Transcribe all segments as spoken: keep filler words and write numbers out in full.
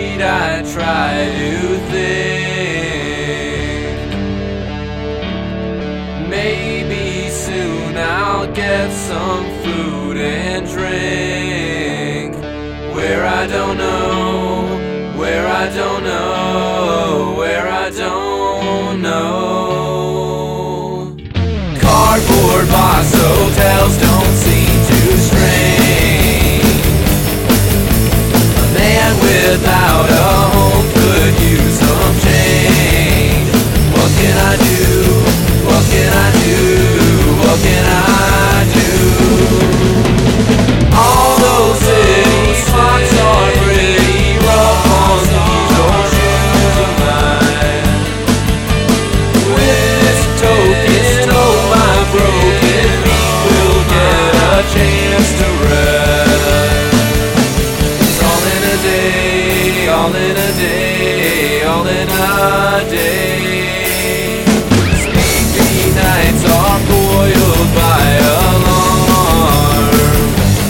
street I try to think maybe soon I'll get some food and drink. Where I don't know, where I don't know, where I don't know. Cardboard box hotels don't seem too strange. A man without a home could use some change. What can I do? What can I do? What can I do? All those city spots are pretty rough on these old shoes of mine. With this token, oh my broken feet will get a chance to rest. It's all in a day, all in a day, all in a day. Sleepy nights are foiled by alarm.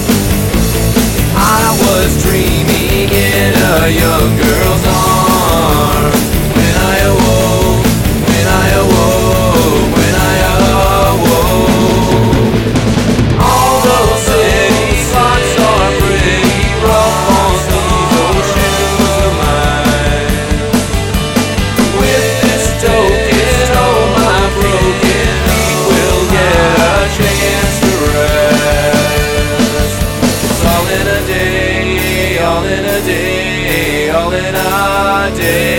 I was dreaming in a young girl's arms. When I awoke, when I awoke, when I awoke. All those city spots are pretty rough on these old shoes of mine. With this token, oh my broken feet will get a chance to rest. It's all in a day, all in a day, all in a day.